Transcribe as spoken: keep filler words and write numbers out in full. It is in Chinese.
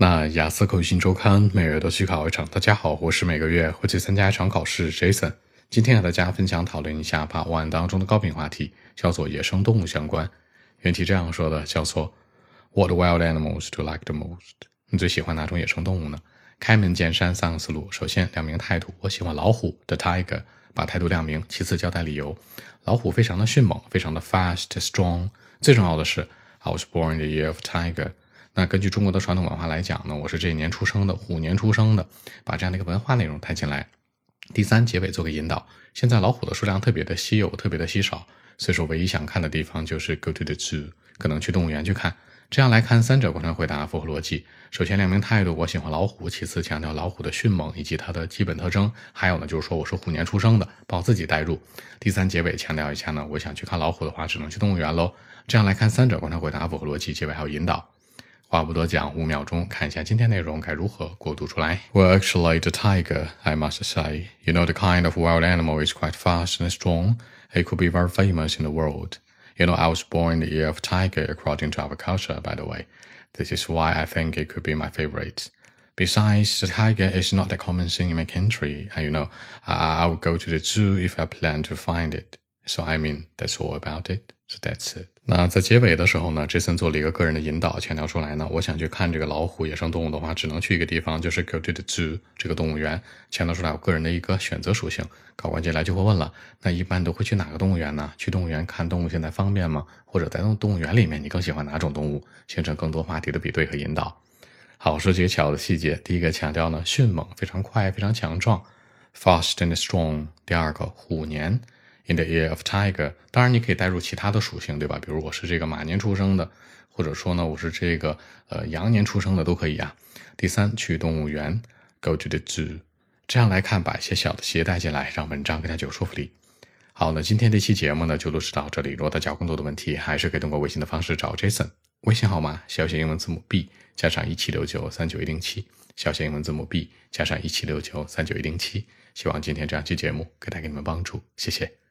那雅思口语新周刊每月都去考一场。大家好，我是每个月会去参加一场考试 Jason。今天和大家分享讨论一下 Part one 当中的高频话题，叫做野生动物相关。原题这样说的，叫做 What wild animals do you like the most？ 你最喜欢哪种野生动物呢？开门见山三个思路。首先两名态度，我喜欢老虎 The tiger， 把态度亮明。其次交代理由，老虎非常的迅猛，非常的 fast strong。最重要的是 I was born in the year of tiger。那根据中国的传统文化来讲呢，我是这一年出生的，虎年出生的，把这样的一个文化内容带进来。第三，结尾做个引导。现在老虎的数量特别的稀有，特别的稀少，所以说唯一想看的地方就是 go to the zoo， 可能去动物园去看。这样来看，三者贯穿回答符合逻辑。首先亮明态度，我喜欢老虎；其次强调老虎的迅猛以及它的基本特征；还有呢，就是说我是虎年出生的，把我自己带入。第三，结尾强调一下呢，我想去看老虎的话，只能去动物园喽。这样来看，三者贯穿回答符合逻辑，结尾还有引导。话不多讲，五秒钟看一下今天内容该如何过渡出来。Well, actually, the tiger, I must say, you know, the kind of wild animal is quite fast and strong. It could be very famous in the world. You know, I was born in the year of tiger according to our culture, by the way. This is why I think it could be my favorite. Besides, the tiger is not a common thing in my country. And, you know, I, I would go to the zoo if I plan to find it. So, I mean, that's all about it. So that's it. 那在结尾的时候呢 Jason 做了一个个人的引导，强调出来呢，我想去看这个老虎野生动物的话，只能去一个地方，就是 go to the zoo 这个动物园，强调出来我个人的一个选择属性。考官进来就会问了，那一般都会去哪个动物园呢？去动物园看动物现在方便吗？或者在动物园里面你更喜欢哪种动物？形成更多话题的比对和引导。好，说几个小的细节。第一个强调呢，迅猛，非常快，非常强壮 fast and strong。 第二个，虎年In the year of tiger， 当然你可以带入其他的属性，对吧？比如我是这个马年出生的，或者说呢我是这个呃羊年出生的都可以啊。第三，去动物园 go to the zoo。 这样来看，把一些小的细节带进来，让文章更加具有说服力。好，那今天这期节目呢就录制到这里。如果大家有更多的问题，还是可以通过微信的方式找 Jason。 微信号码小写英文字母 B 加上一七六九三九一零七，小写英文字母 B 加上一七六九三九一零七。希望今天这样期节目可以带给你们帮助，谢谢。